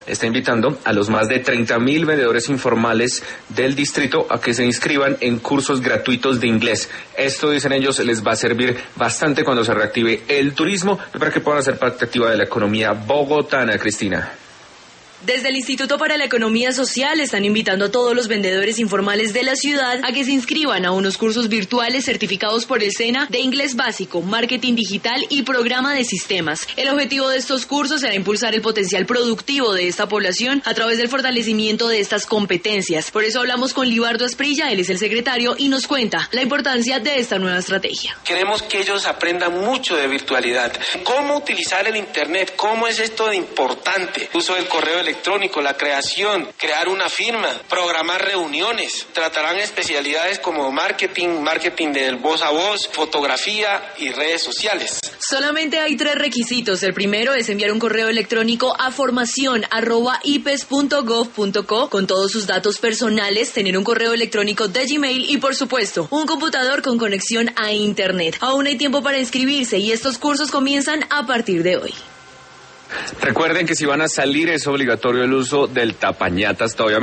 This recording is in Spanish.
Está invitando a los más de 30.000 vendedores informales del distrito a que se inscriban en cursos gratuitos de inglés. Esto, dicen ellos, les va a servir bastante cuando se reactive el turismo y para que puedan ser parte activa de la economía bogotana. Cristina. Desde el Instituto para la Economía Social están invitando a todos los vendedores informales de la ciudad a que se inscriban a unos cursos virtuales certificados por el SENA de inglés básico, marketing digital y programa de sistemas. El objetivo de estos cursos será impulsar el potencial productivo de esta población a través del fortalecimiento de estas competencias. Por eso hablamos con Libardo Asprilla, él es el secretario, y nos cuenta la importancia de esta nueva estrategia. Queremos que ellos aprendan mucho de virtualidad, cómo utilizar el Internet, cómo es esto de importante, uso del correo electrónico, la creación, crear una firma, programar reuniones. Tratarán especialidades como marketing del voz a voz, fotografía y redes sociales. Solamente hay 3 requisitos. El primero es enviar un correo electrónico a formacion@ipes.gov.co con todos sus datos personales, tener un correo electrónico de Gmail y, por supuesto, un computador con conexión a Internet. Aún hay tiempo para inscribirse y estos cursos comienzan a partir de hoy. Recuerden que si van a salir es obligatorio el uso del tapañatas todavía.